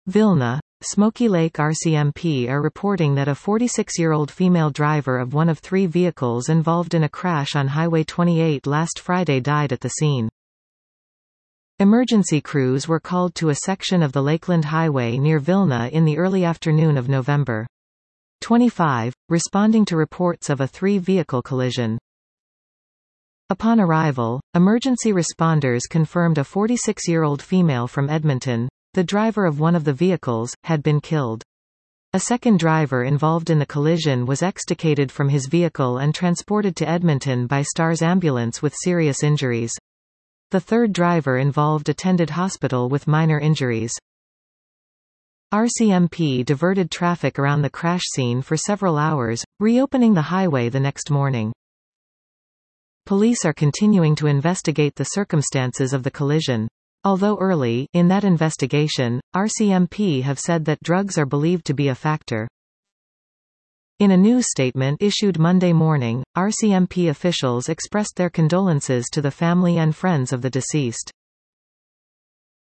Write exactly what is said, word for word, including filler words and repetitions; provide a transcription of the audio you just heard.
Vilna, Smoky Lake R C M P are reporting that a forty-six-year-old female driver of one of three vehicles involved in a crash on Highway twenty-eight last Friday died at the scene. Emergency crews were called to a section of the Lakeland Highway near Vilna in the early afternoon of November twenty-fifth, responding to reports of a three-vehicle collision. Upon arrival, emergency responders confirmed a forty-six-year-old female from Edmonton, the driver of one of the vehicles, had been killed. A second driver involved in the collision was extricated from his vehicle and transported to Edmonton by STARS ambulance with serious injuries. The third driver involved attended hospital with minor injuries. R C M P diverted traffic around the crash scene for several hours, reopening the highway the next morning. Police are continuing to investigate the circumstances of the collision. Although early in that investigation, R C M P have said that drugs are believed to be a factor. In a news statement issued Monday morning, R C M P officials expressed their condolences to the family and friends of the deceased.